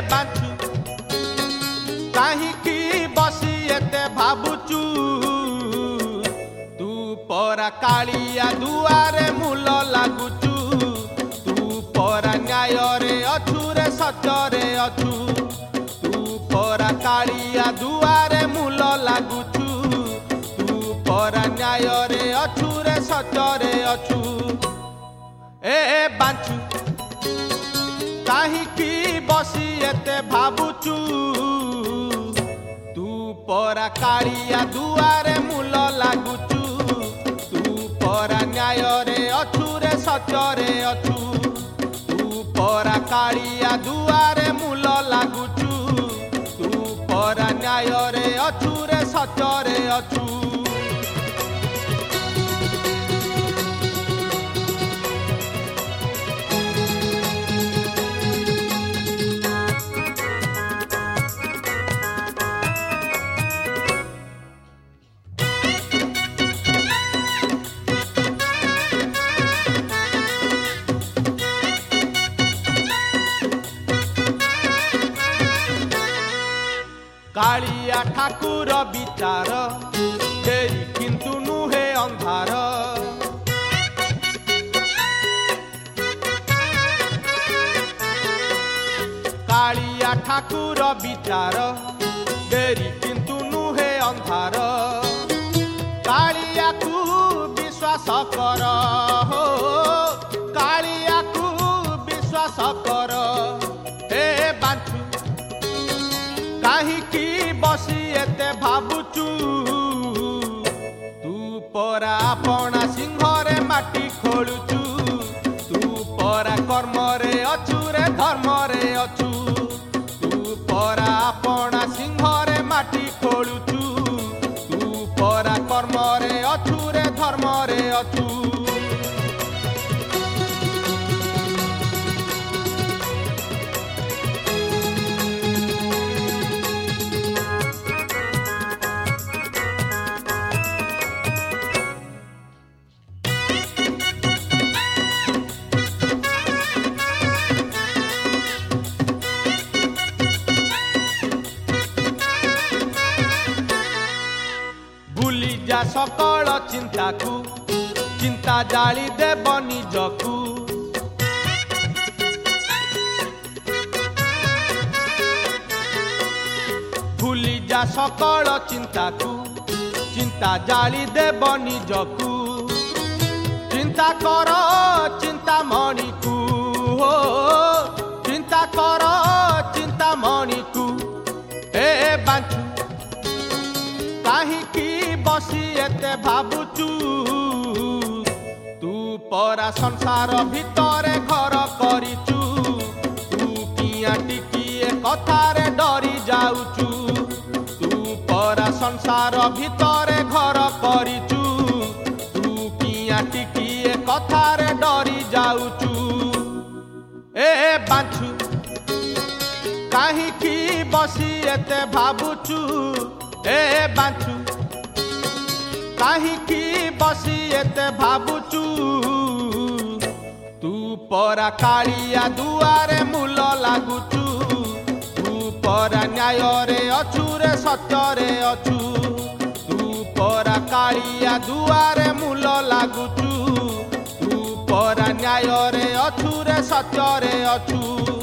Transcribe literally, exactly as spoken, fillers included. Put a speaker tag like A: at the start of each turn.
A: बांचु काहींकी बसी एते भाबुचु तू परा कालिया दुआरे मूल लागुचु तू परा न्याय रे अछु रे सचरे अछु तू परा कालिया दुआरे मूल लागुचु तू परा न्याय रे अछु रे सचरे अछु ए बांचु काहींकी बसी एते भाबुचु तू परा कालिया दुआरे मूल लागुचु तू परा न्याय रे अछु रे सचरे अछु तू परा कालिया दुआरे मूल लागुचु तू परा न्याय रे अछु रे सचरे अछु कालिया ठाकुर विचार डेरी किंतु नुहे अंधार कालिया ठाकुर विचार डेरी किंतु नुहे अंधार कालिया को विश्वास कर हो कालिया को विश्वास कर हे बांचु काहींकी बसी एते भाबुचु तू परा अपना सिंहरे माटी खोलुचु तू परा कर्म रे अछु रे धर्म रे अछु तू परा अपना सिंहरे माटी खोलुचु तू परा कर्म रे अछु रे धर्म रे अछु जा सकल चिंता को चिंता जाली देव निजकू भूली जा सकल चिंता को चिंता जाली देव निजकू चिंता कर चिंता मणि को हो चिंता कर चिंता मणि को ए बांचु काहींकी बसी एते भाबुचु तू परा संसार भितरे घर करिचु तू किया टिकिए कथारे डरी जाउचु तू परा संसार भितरे घर करिचु तू किया टिकिए कथारे डरी जाउचु ए बांचु काहींकी बसी एते भाबुचु ए बांचु काहींकी बसी एते भाबुचु तू परा कालिया दुआरे मूल लागुचु तू परा न्याय रे अछु रे सचरे अछु तू परा कालिया दुआरे मूल लागुचु तू परा न्याय रे अछु रे सचरे अछु।